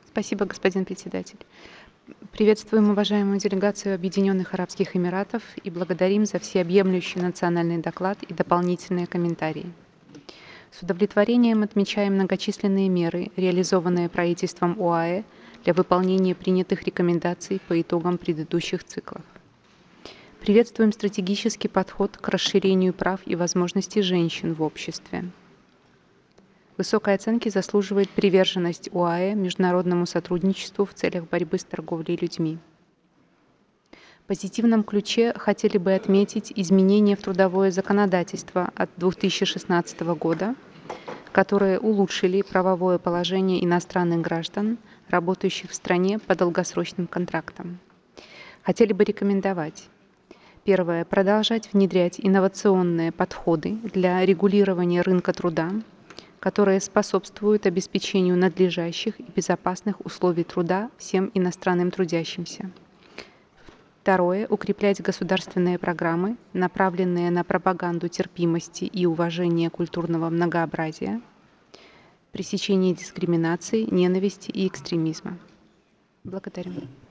Спасибо, господин председатель. Приветствуем уважаемую делегацию Объединенных Арабских Эмиратов и благодарим за всеобъемлющий национальный доклад и дополнительные комментарии. С удовлетворением отмечаем многочисленные меры, реализованные правительством ОАЭ для выполнения принятых рекомендаций по итогам предыдущих циклов. Приветствуем стратегический подход к расширению прав и возможностей женщин в обществе. Высокой оценки заслуживает приверженность ОАЭ международному сотрудничеству в целях борьбы с торговлей людьми. В позитивном ключе хотели бы отметить изменения в трудовое законодательство от 2016 года, которые улучшили правовое положение иностранных граждан, работающих в стране по долгосрочным контрактам. Хотели бы рекомендовать: первое. Продолжать внедрять инновационные подходы для регулирования рынка труда, которые способствуют обеспечению надлежащих и безопасных условий труда всем иностранным трудящимся. Второе. Укреплять государственные программы, направленные на пропаганду терпимости и уважения культурного многообразия, пресечение дискриминации, ненависти и экстремизма. Благодарю.